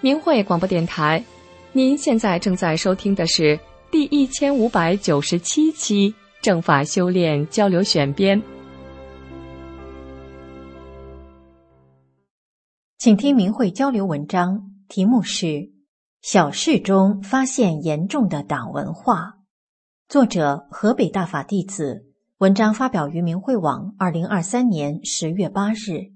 明慧广播电台，您现在正在收听的是第1597期正法修炼交流选编。 请听明慧交流文章，题目是小事中发现严重的党文化，作者河北大法弟子，文章发表于明慧网2023年10月8日。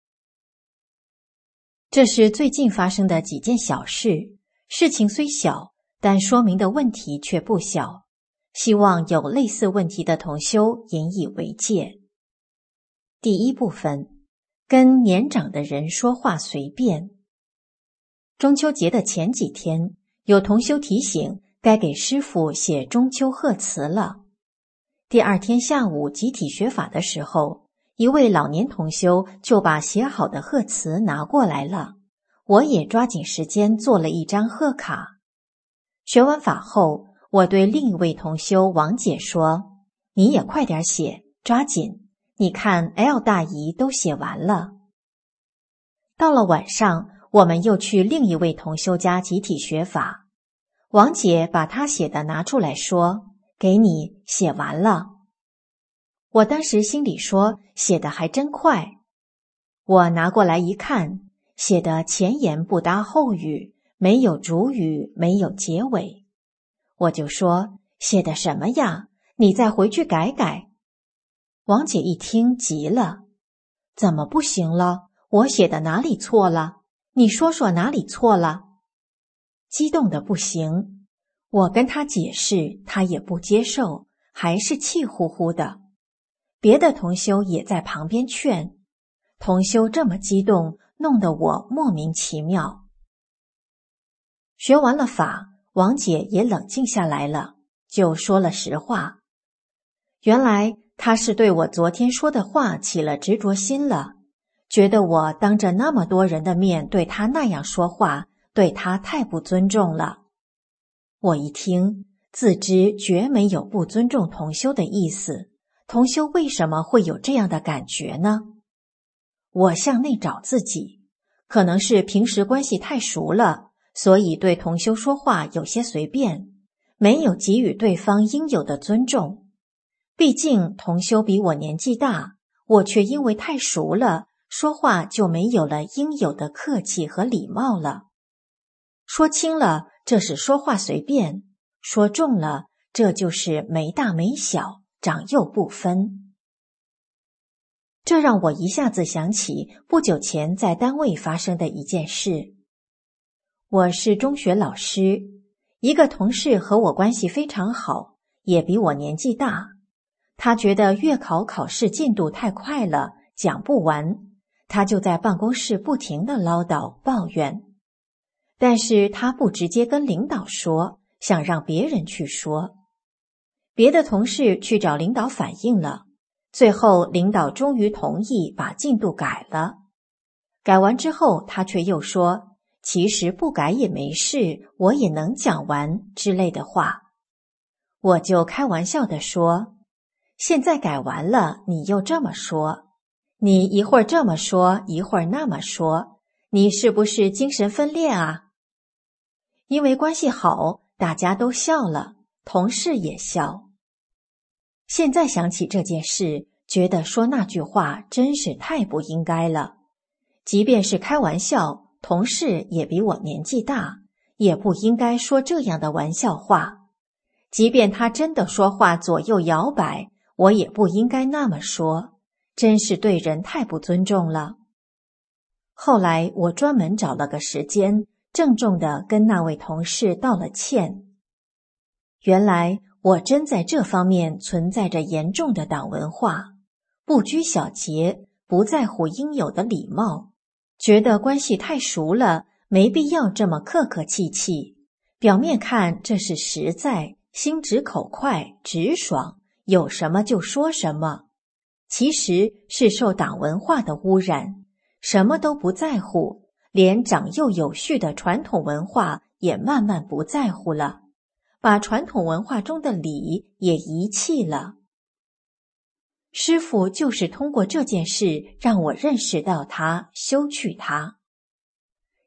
这是最近发生的几件小事，事情虽小，但说明的问题却不小，希望有类似问题的同修引以为戒。第一部分，跟年长的人说话随便。中秋节的前几天，有同修提醒该给师父写中秋贺词了。第二天下午集体学法的时候，一位老年同修就把写好的贺词拿过来了，我也抓紧时间做了一张贺卡。学完法后，我对另一位同修王姐说，你也快点写，抓紧，你看 L 大姨都写完了。到了晚上，我们又去另一位同修家集体学法，王姐把她写的拿出来说，给你，写完了。我当时心里说，写得还真快。我拿过来一看，写的前言不搭后语，没有主语，没有结尾。我就说，写的什么呀？你再回去改改。王姐一听急了，怎么不行了？我写的哪里错了？你说说哪里错了？激动的不行，我跟她解释，她也不接受，还是气呼呼的。别的同修也在旁边劝，同修这么激动，弄得我莫名其妙。学完了法，王姐也冷静下来了，就说了实话。原来她是对我昨天说的话起了执着心了，觉得我当着那么多人的面对她那样说话，对她太不尊重了。我一听，自知绝没有不尊重同修的意思，同修为什么会有这样的感觉呢？我向内找自己，可能是平时关系太熟了，所以对同修说话有些随便，没有给予对方应有的尊重。毕竟同修比我年纪大，我却因为太熟了，说话就没有了应有的客气和礼貌了。说轻了，这是说话随便；说重了，这就是没大没小，长幼不分。这让我一下子想起不久前在单位发生的一件事。我是中学老师，一个同事和我关系非常好，也比我年纪大。他觉得月考考试进度太快了，讲不完，他就在办公室不停地唠叨抱怨。但是他不直接跟领导说，想让别人去说。别的同事去找领导反映了，最后领导终于同意把进度改了。改完之后，他却又说，其实不改也没事，我也能讲完之类的话。我就开玩笑地说，现在改完了，你又这么说，你一会儿这么说，一会儿那么说，你是不是精神分裂啊？因为关系好，大家都笑了，同事也笑。现在想起这件事，觉得说那句话真是太不应该了。即便是开玩笑，同事也比我年纪大，也不应该说这样的玩笑话。即便他真的说话左右摇摆，我也不应该那么说，真是对人太不尊重了。后来我专门找了个时间，郑重地跟那位同事道了歉。原来我真在这方面存在着严重的党文化，不拘小节，不在乎应有的礼貌，觉得关系太熟了，没必要这么客客气气。表面看这是实在，心直口快，直爽，有什么就说什么。其实是受党文化的污染，什么都不在乎，连长幼有序的传统文化也慢慢不在乎了，把传统文化中的礼也遗弃了。师父就是通过这件事让我认识到它，修去它。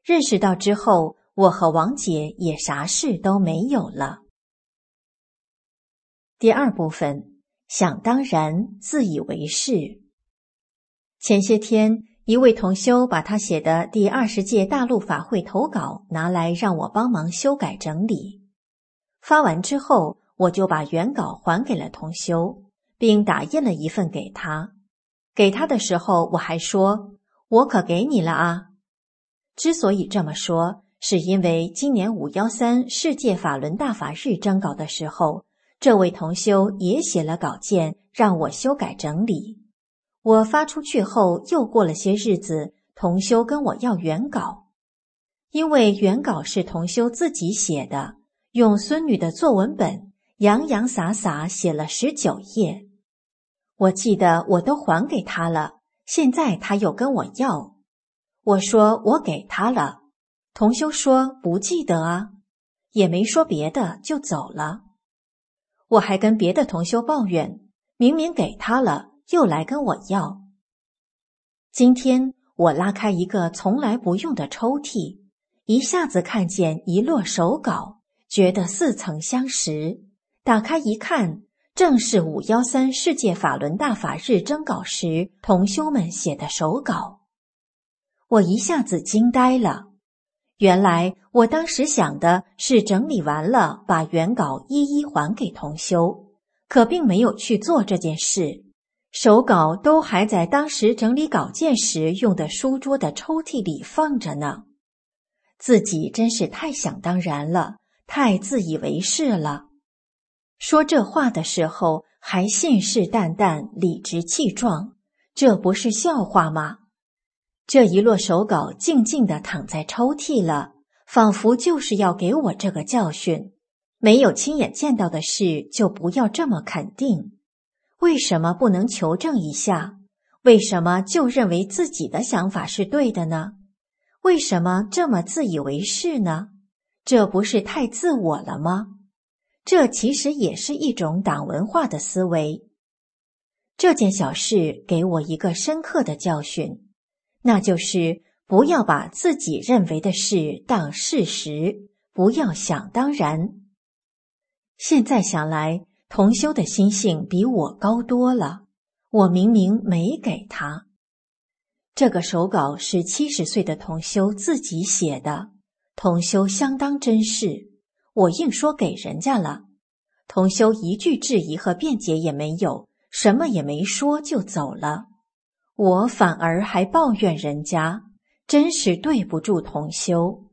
认识到之后，我和王姐也啥事都没有了。第二部分，想当然，自以为是。前些天，一位同修把他写的第20届大陆法会投稿拿来让我帮忙修改整理。发完之后，我就把原稿还给了同修，并打印了一份给他。给他的时候，我还说：“我可给你了啊。”之所以这么说，是因为今年513世界法轮大法日征稿的时候，这位同修也写了稿件让我修改整理。我发出去后，又过了些日子，同修跟我要原稿。因为原稿是同修自己写的，用孙女的作文本洋洋洒洒写了19页。我记得我都还给他了，现在他又跟我要。我说我给他了，同修说不记得啊，也没说别的就走了。我还跟别的同修抱怨，明明给他了，又来跟我要。今天我拉开一个从来不用的抽屉，一下子看见一摞手稿，觉得似曾相识。打开一看，正是513世界法轮大法日征稿时同修们写的手稿。我一下子惊呆了。原来我当时想的是整理完了把原稿一一还给同修，可并没有去做这件事。手稿都还在当时整理稿件时用的书桌的抽屉里放着呢。自己真是太想当然了，太自以为是了。说这话的时候还信誓旦旦，理直气壮，这不是笑话吗？这一摞手稿静静地躺在抽屉了，仿佛就是要给我这个教训。没有亲眼见到的事，就不要这么肯定。为什么不能求证一下？为什么就认为自己的想法是对的呢？为什么这么自以为是呢？这不是太自我了吗？这其实也是一种党文化的思维。这件小事给我一个深刻的教训，那就是不要把自己认为的事当事实，不要想当然。现在想来，同修的心性比我高多了，我明明没给他。这个手稿是70岁的同修自己写的，同修相当珍视，我硬说给人家了。同修一句质疑和辩解也没有，什么也没说就走了。我反而还抱怨人家，真是对不住同修。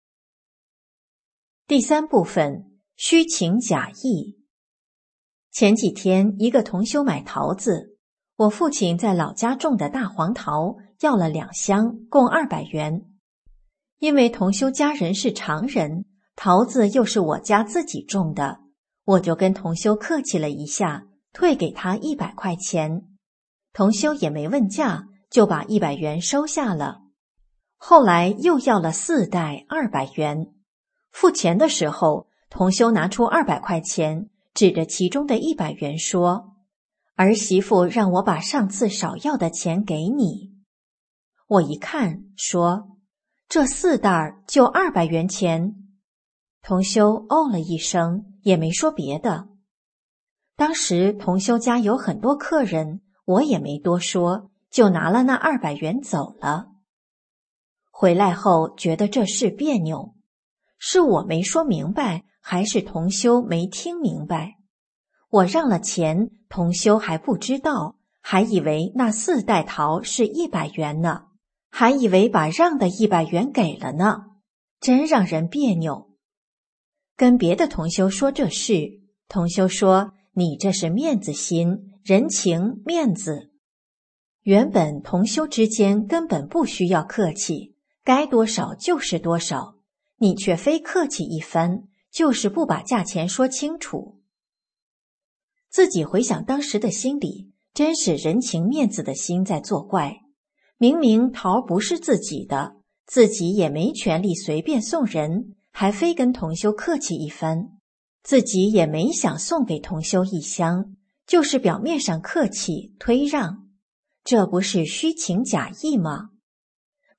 第三部分，虚情假意。前几天一个同修买桃子，我父亲在老家种的大黄桃要了2箱，共200元。因为同修家人是常人，桃子又是我家自己种的，我就跟同修客气了一下，退给他100块钱。同修也没问价，就把100元收下了。后来又要了4袋200元，付钱的时候，同修拿出200块钱，指着其中的100元说：“儿媳妇让我把上次少要的钱给你。”我一看，说：“这4袋就200元钱。”同修哦了一声，也没说别的。当时同修家有很多客人，我也没多说，就拿了那200元走了。回来后觉得这事别扭，是我没说明白，还是同修没听明白？我让了钱，同修还不知道，还以为那4袋桃是100元呢，还以为把让的100元给了呢，真让人别扭。跟别的同修说这事，同修说：“你这是面子心，人情面子。”原本同修之间根本不需要客气，该多少就是多少，你却非客气一番，就是不把价钱说清楚。自己回想当时的心理，真是人情面子的心在作怪。明明桃不是自己的，自己也没权利随便送人，还非跟同修客气一番。自己也没想送给同修1箱，就是表面上客气推让，这不是虚情假意吗？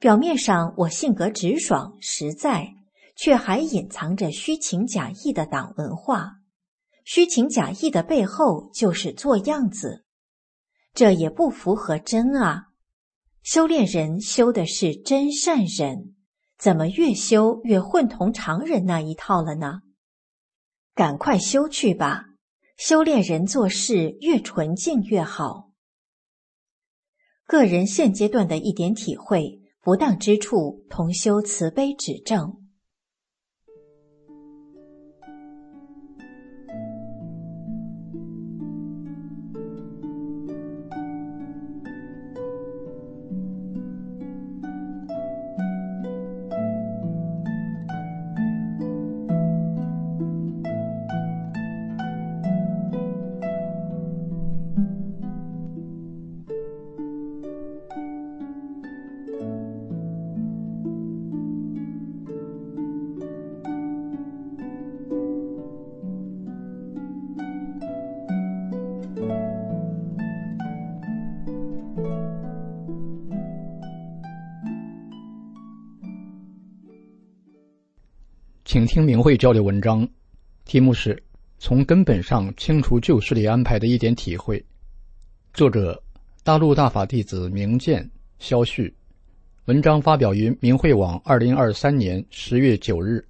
表面上我性格直爽实在，却还隐藏着虚情假意的党文化。虚情假意的背后就是做样子，这也不符合真啊。修炼人修的是真善忍，怎么越修越混同常人那一套了呢？赶快修去吧，修炼人做事越纯净越好。个人现阶段的一点体会，不当之处，同修慈悲指正。 请听明慧交流文章，题目是从根本上清除旧势力安排的一点体会。作者大陆大法弟子明鉴萧旭，文章发表于明慧网2023年10月9日。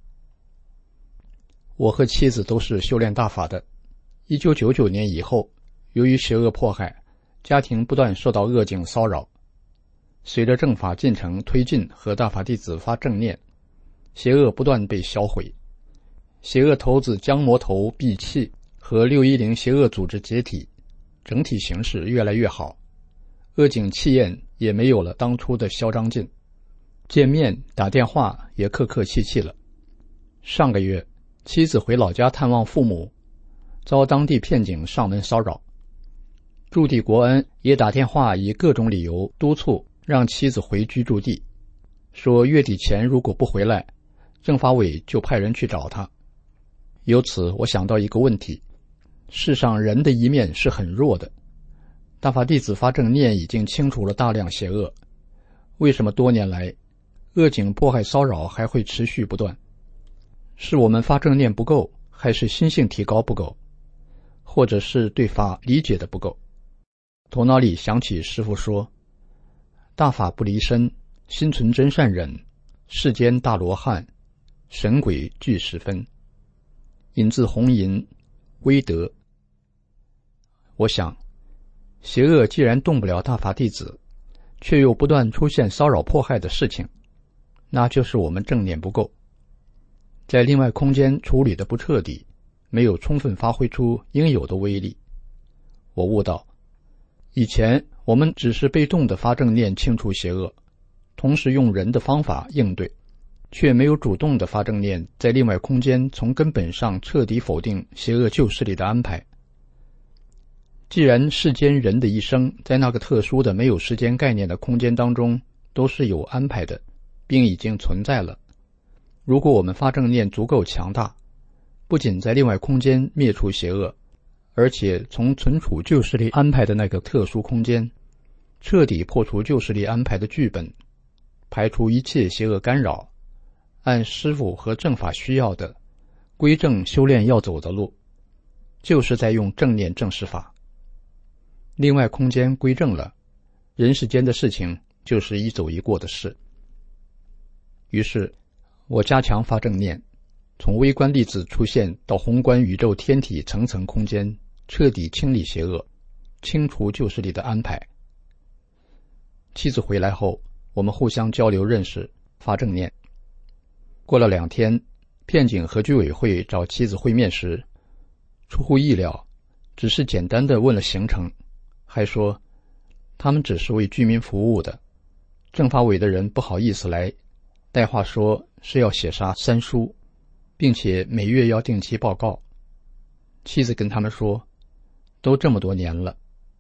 我和妻子都是修炼大法的。1999年以后，由于邪恶迫害，家庭不断受到恶境骚扰。随着正法进程推进和大法弟子发正念，邪恶不断被销毁，邪恶头子江魔头闭气和610邪恶组织解体，整体形势越来越好，恶境气焰也没有了当初的嚣张劲，见面打电话也客客气气了。上个月，妻子回老家探望父母，遭当地骗警上门骚扰，驻地国安也打电话以各种理由督促让妻子回居驻地，说月底前如果不回来，政法委就派人去找他。由此我想到一个问题，世上人的一面是很弱的，大法弟子发正念已经清除了大量邪恶，为什么多年来恶境迫害骚扰还会持续不断？是我们发正念不够，还是心性提高不够，或者是对法理解的不够？头脑里想起师父说，大法不离身，心存真善忍，世间大罗汉，神鬼俱十分，引自红银威德。我想，邪恶既然动不了大法弟子，却又不断出现骚扰迫害的事情，那就是我们正念不够，在另外空间处理的不彻底，没有充分发挥出应有的威力。我悟到，以前我们只是被动的发正念清除邪恶，同时用人的方法应对，却没有主动的发正念在另外空间从根本上彻底否定邪恶旧势力的安排。既然世间人的一生在那个特殊的没有时间概念的空间当中都是有安排的，并已经存在了，如果我们发正念足够强大，不仅在另外空间灭除邪恶，而且从存储旧势力安排的那个特殊空间彻底破除旧势力安排的剧本，排除一切邪恶干扰，按师父和正法需要的归正修炼要走的路，就是在用正念正实法。另外空间归正了，人世间的事情就是一走一过的事。于是我加强发正念，从微观粒子出现到宏观宇宙天体层层空间，彻底清理邪恶，清除旧势力的安排。妻子回来后，我们互相交流认识，发正念。过了2天，骗警和居委会找妻子会面时，出乎意料，只是简单的问了行程，还说他们只是为居民服务的，政法委的人不好意思来，带话说是要写杀3书，并且每月要定期报告。妻子跟他们说，都这么多年了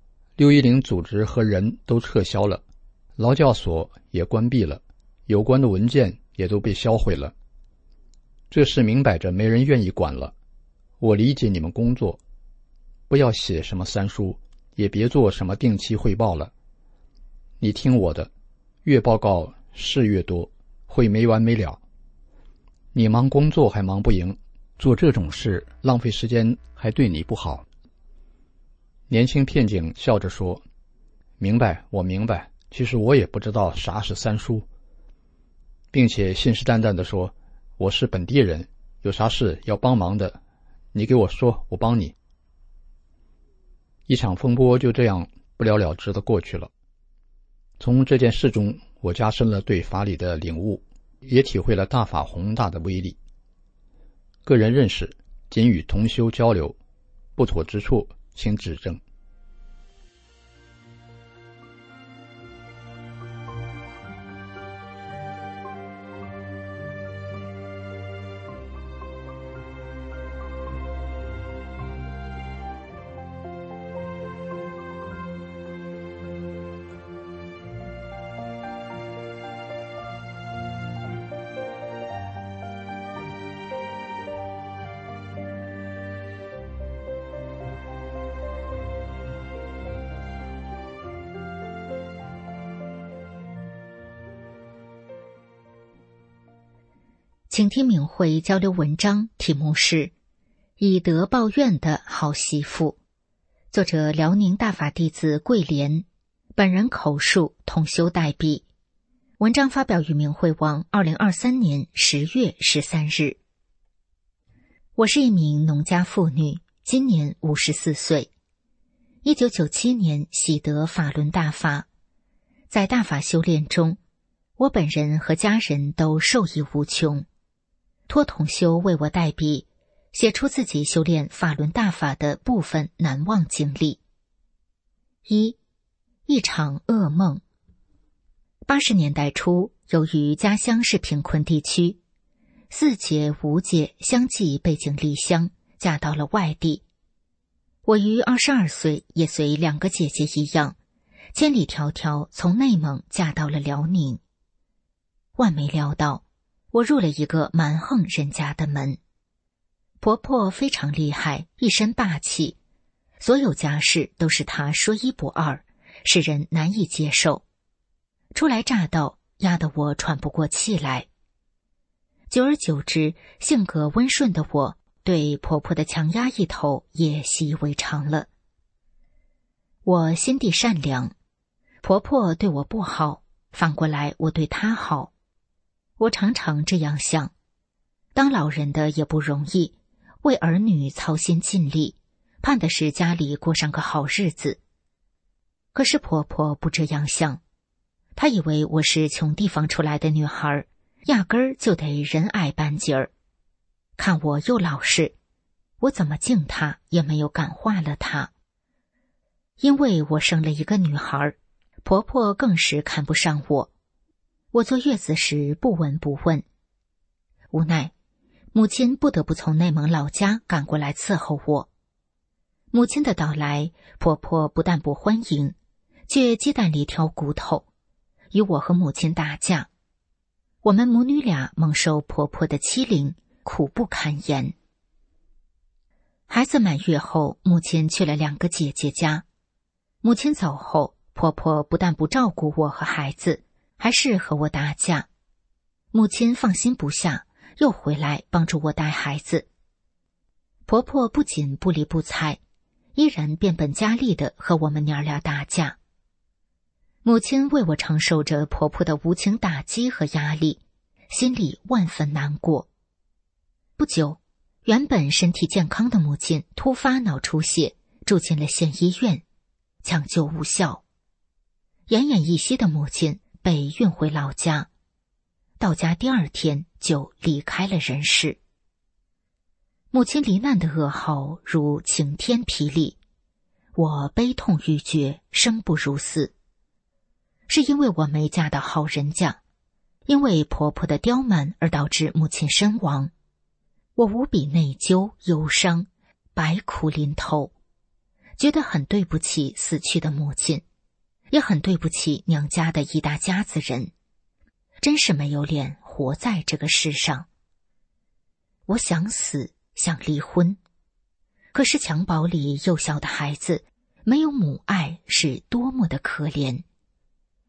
，610组织和人都撤销了，劳教所也关闭了，有关的文件也都被销毁了，这事明摆着没人愿意管了。我理解你们工作，不要写什么3书，也别做什么定期汇报了。你听我的，月报告事越多，会没完没了。你忙工作还忙不赢，做这种事浪费时间还对你不好。年轻片警笑着说，明白，我明白，其实我也不知道啥是三叔，并且信誓旦旦地说，我是本地人，有啥事要帮忙的，你给我说，我帮你。一场风波就这样不了了之的过去了。从这件事中，我加深了对法理的领悟，也体会了大法宏大的威力。个人认识仅与同修交流，不妥之处请指正。 请听明慧交流文章，题目是以德报怨的好媳妇，作者辽宁大法弟子桂莲，本人口述，同修代笔。文章发表于明慧网2023年10月13日。我是一名农家妇女，今年54岁。1997年喜得法轮大法，在大法修炼中，我本人和家人都受益无穷。托同修为我代笔，写出自己修炼法轮大法的部分难忘经历。一场噩梦。80年代初，由于家乡是贫困地区，4姐5姐相继背井离乡，嫁到了外地。我于22岁也随2个姐姐一样，千里迢迢从内蒙嫁到了辽宁。万没料到，我入了一个蛮横人家的门。婆婆非常厉害，一身霸气，所有家事都是她说一不二，使人难以接受。初来乍到，压得我喘不过气来。久而久之，性格温顺的我对婆婆的强压一头也习以为常了。我心地善良，婆婆对我不好，反过来我对她好。我常常这样想，当老人的也不容易，为儿女操心尽力，盼的是家里过上个好日子。可是婆婆不这样想，她以为我是穷地方出来的女孩，压根儿就得仁爱半截儿。看我又老实，我怎么敬她也没有感化了她。因为我生了一个女孩，婆婆更是看不上我。我坐月子时不闻不问，无奈母亲不得不从内蒙老家赶过来伺候我。母亲的到来，婆婆不但不欢迎，却鸡蛋里挑骨头，与我和母亲打架。我们母女俩蒙受婆婆的欺凌，苦不堪言。孩子满月后，母亲去了2个姐姐家。母亲走后，婆婆不但不照顾我和孩子，还是和我打架。母亲放心不下，又回来帮助我带孩子。婆婆不仅不理不睬，依然变本加厉地和我们娘俩打架。母亲为我承受着婆婆的无情打击和压力，心里万分难过。不久，原本身体健康的母亲突发脑出血，住进了县医院，抢救无效。奄奄一息的母亲被运回老家，到家第2天就离开了人世。母亲罹难的噩耗如晴天霹雳，我悲痛欲绝，生不如死。是因为我没嫁到好人家，因为婆婆的刁蛮而导致母亲身亡。我无比内疚忧伤，百苦临头，觉得很对不起死去的母亲，也很对不起娘家的一大家子人，真是没有脸活在这个世上。我想死，想离婚，可是襁褓里幼小的孩子，没有母爱是多么的可怜。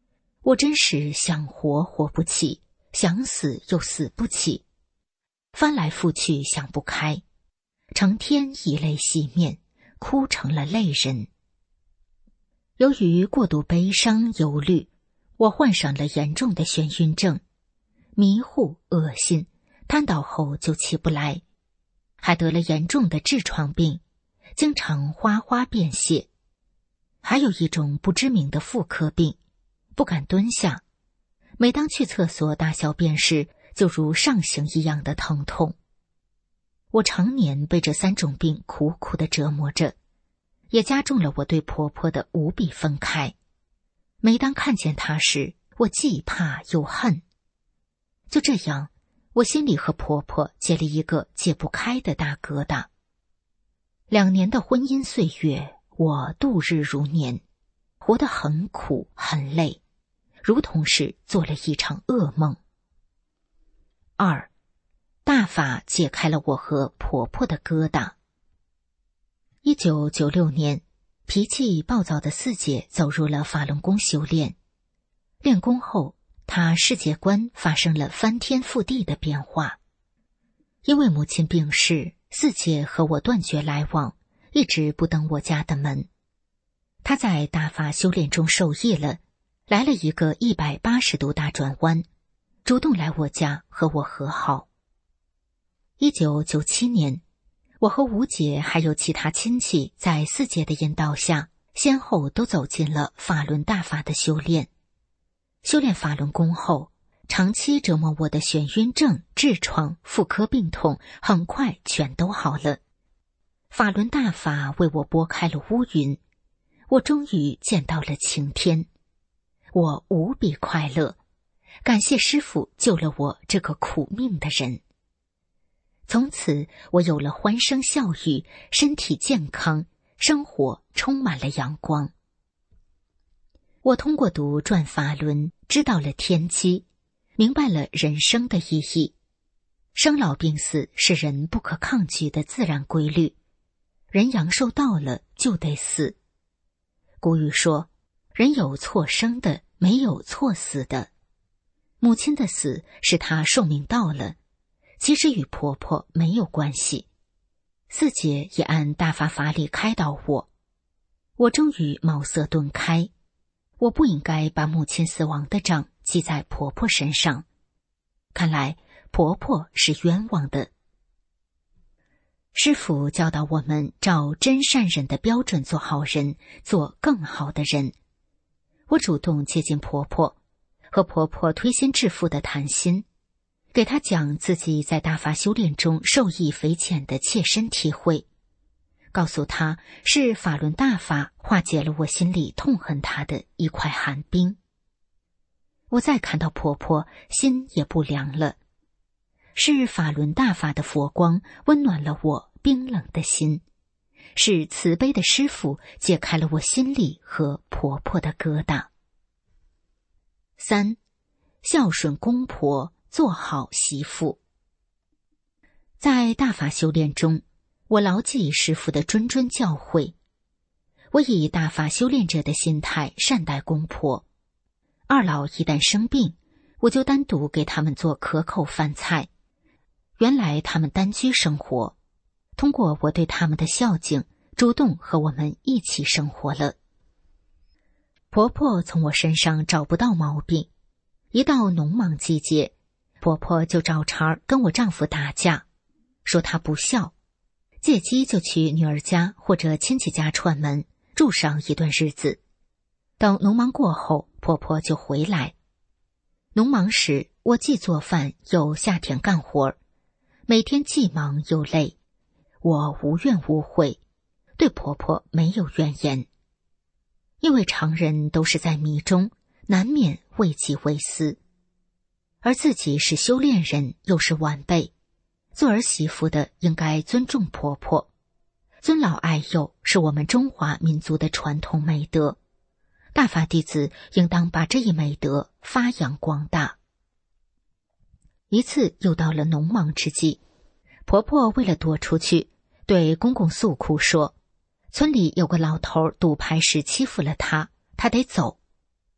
我真是想活活不起，想死又死不起，翻来覆去想不开，成天以泪洗面，哭成了泪人。由于过度悲伤忧虑，我患上了严重的眩晕症，迷糊恶心，瘫倒后就起不来，还得了严重的痔疮病，经常花花便血，还有一种不知名的妇科病，不敢蹲下，每当去厕所大小便时，就如上刑一样的疼痛。我常年被这3种病苦苦地折磨着，也加重了我对婆婆的无比愤慨。每当看见她时，我既怕又恨。就这样，我心里和婆婆结了一个解不开的大疙瘩。2年的婚姻岁月，我度日如年，活得很苦很累，如同是做了一场噩梦。2. 大法解开了我和婆婆的疙瘩。1996年，脾气暴躁的四姐走入了法轮功修炼。练功后，她世界观发生了翻天覆地的变化。因为母亲病逝，四姐和我断绝来往，一直不登我家的门。她在大法修炼中受益了，来了一个180度大转弯，主动来我家和我和好。1997年，我和吴姐还有其他亲戚在四姐的引导下，先后都走进了法轮大法的修炼。修炼法轮功后，长期折磨我的眩晕症、痔疮、妇科病痛很快全都好了。法轮大法为我拨开了乌云，我终于见到了晴天。我无比快乐，感谢师父救了我这个苦命的人。从此我有了欢声笑语，身体健康，生活充满了阳光。我通过读《转法轮》知道了天机，明白了人生的意义。生老病死是人不可抗拒的自然规律，人阳寿到了就得死。古语说，人有错生的，没有错死的。母亲的死是她寿命到了，其实与婆婆没有关系。四姐也按大法法理开导我，我终于茅塞顿开。我不应该把母亲死亡的账记在婆婆身上，看来婆婆是冤枉的。师父教导我们照真善忍的标准做好人，做更好的人。我主动接近婆婆，和婆婆推心置腹的谈心，给她讲自己在大法修炼中受益匪浅的切身体会，告诉她是法轮大法化解了我心里痛恨她的一块寒冰。我再看到婆婆，心也不凉了，是法轮大法的佛光温暖了我冰冷的心，是慈悲的师父解开了我心里和婆婆的疙瘩。3. 孝顺公婆，做好媳妇。在大法修炼中，我牢记师父的谆谆教诲，我以大法修炼者的心态善待公婆。二老一旦生病，我就单独给他们做可口饭菜。原来他们单居生活，通过我对他们的孝敬，主动和我们一起生活了。婆婆从我身上找不到毛病，一到农忙季节，婆婆就找茬跟我丈夫打架，说她不孝，借机就去女儿家或者亲戚家串门，住上一段日子。等农忙过后，婆婆就回来。农忙时，我既做饭又下田干活，每天既忙又累，我无怨无悔，对婆婆没有怨言。因为常人都是在迷中，难免为己为私，而自己是修炼人，又是晚辈，做儿媳妇的应该尊重婆婆，尊老爱幼是我们中华民族的传统美德，大法弟子应当把这一美德发扬光大。一次又到了农忙之际，婆婆为了躲出去，对公公诉苦说，村里有个老头赌牌时欺负了她，她得走。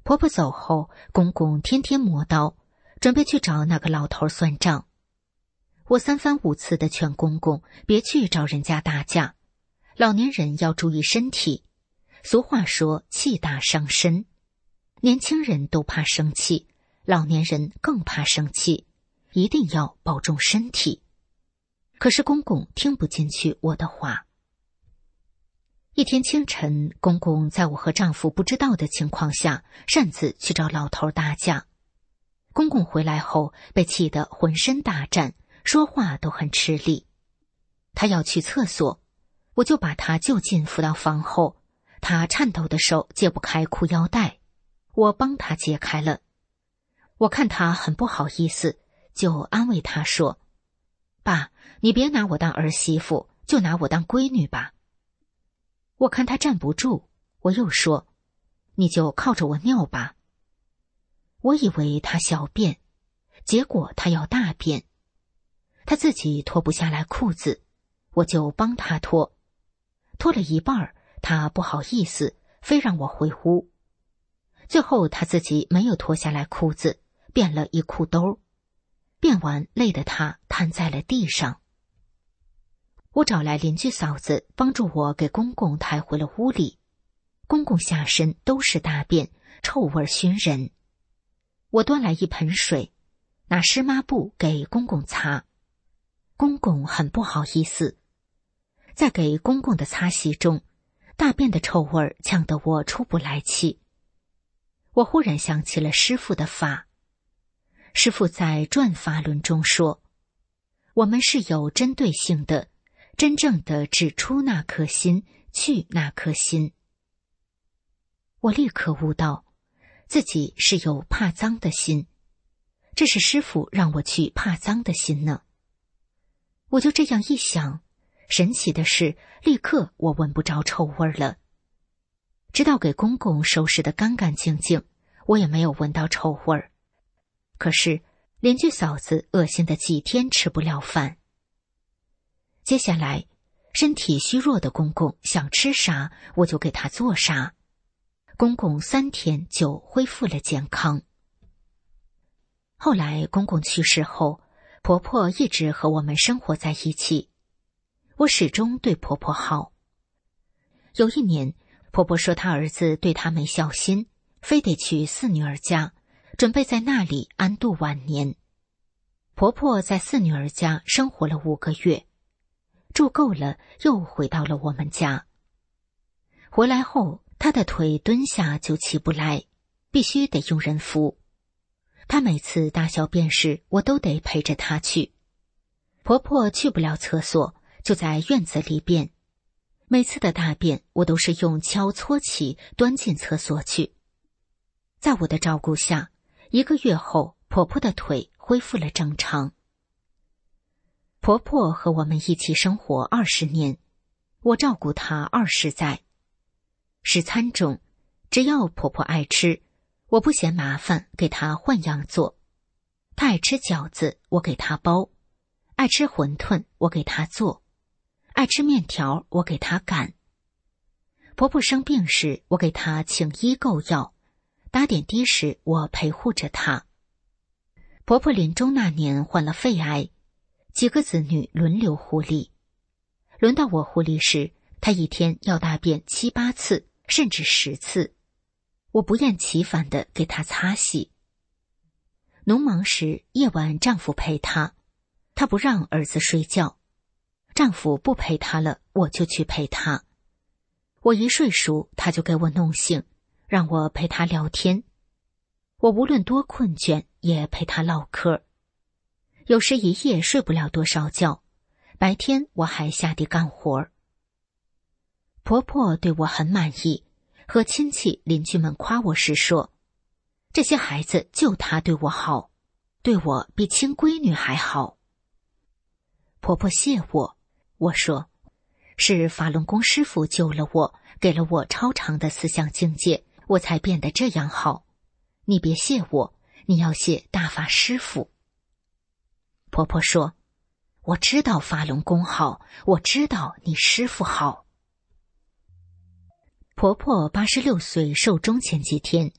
婆婆走后，公公天天磨刀，准备去找那个老头算账。我三番五次地劝公公别去找人家打架，老年人要注意身体。俗话说气大伤身，年轻人都怕生气，老年人更怕生气，一定要保重身体。可是公公听不进去我的话。一天清晨，公公在我和丈夫不知道的情况下，擅自去找老头打架。公公回来后被气得浑身打颤，说话都很吃力。他要去厕所，我就把他就近扶到房后，他颤抖的手解不开裤腰带，我帮他解开了。我看他很不好意思，就安慰他说：“爸，你别拿我当儿媳妇，就拿我当闺女吧。”我看他站不住，我又说：“你就靠着我尿吧。”我以为他小便，结果他要大便。他自己脱不下来裤子，我就帮他脱。脱了一半，他不好意思，非让我回屋。最后他自己没有脱下来裤子，变了一裤兜。变完累得他瘫在了地上。我找来邻居嫂子帮助我给公公抬回了屋里。公公下身都是大便，臭味熏人。我端来一盆水，拿湿抹布给公公擦。公公很不好意思。在给公公的擦洗中，大便的臭味呛得我出不来气。我忽然想起了师父的法。师父在《转法轮》中说，我们是有针对性的，真正的指出那颗心，去那颗心。我立刻悟到，自己是有怕脏的心，这是师父让我去怕脏的心呢。我就这样一想，神奇的是，立刻我闻不着臭味了。直到给公公收拾得干干净净，我也没有闻到臭味儿。可是邻居嫂子恶心的几天吃不了饭。接下来，身体虚弱的公公想吃啥，我就给他做啥。公公3天就恢复了健康。后来公公去世后，婆婆一直和我们生活在一起。我始终对婆婆好。有一年，婆婆说她儿子对她没孝心，非得去四女儿家，准备在那里安度晚年。婆婆在四女儿家生活了5个月，住够了又回到了我们家。回来后，她的腿蹲下就起不来，必须得用人扶。她每次大小便时，我都得陪着她去。婆婆去不了厕所，就在院子里便。每次的大便，我都是用锹搓起，端进厕所去。在我的照顾下，1个月后，婆婆的腿恢复了正常。婆婆和我们一起生活20年，我照顾她20载。食餐中，只要婆婆爱吃，我不嫌麻烦，给她换样做。她爱吃饺子，我给她包；爱吃馄饨，我给她做；爱吃面条，我给她擀。婆婆生病时，我给她请医购药；打点滴时，我陪护着她。婆婆临终那年患了肺癌，几个子女轮流护理。轮到我护理时，她一天要大便7、8次，甚至10次。我不厌其烦地给她擦洗。农忙时，夜晚丈夫陪她，她不让儿子睡觉。丈夫不陪她了，我就去陪她。我一睡熟，她就给我弄醒，让我陪她聊天。我无论多困倦，也陪她唠嗑。有时一夜睡不了多少觉，白天我还下地干活。婆婆对我很满意，和亲戚邻居们夸我时说，这些孩子就她对我好，对我比亲闺女还好。婆婆谢我，我说，是法轮功师父救了我，给了我超长的思想境界，我才变得这样好。你别谢我，你要谢大法师父。婆婆说，我知道法轮功好，我知道你师父好。婆婆86岁寿终前几天，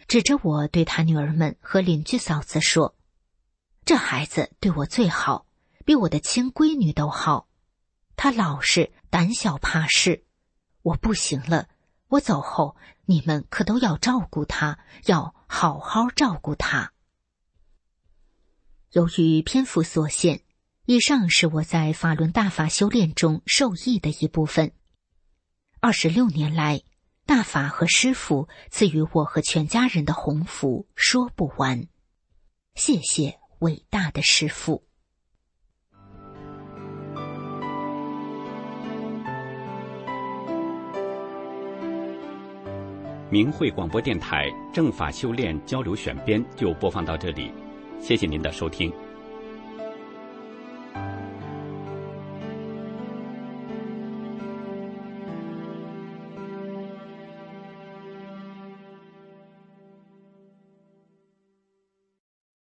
指着我对他女儿们和邻居嫂子说：“这孩子对我最好，比我的亲闺女都好。他老实胆小怕事，我不行了，我走后你们可都要照顾他，要好好照顾他。”由于篇幅所限，以上是我在法轮大法修炼中受益的一部分。26年来，大法和师父赐予我和全家人的鸿福说不完。谢谢伟大的师父。 明慧广播电台正法修炼交流选编就播放到这里，谢谢您的收听。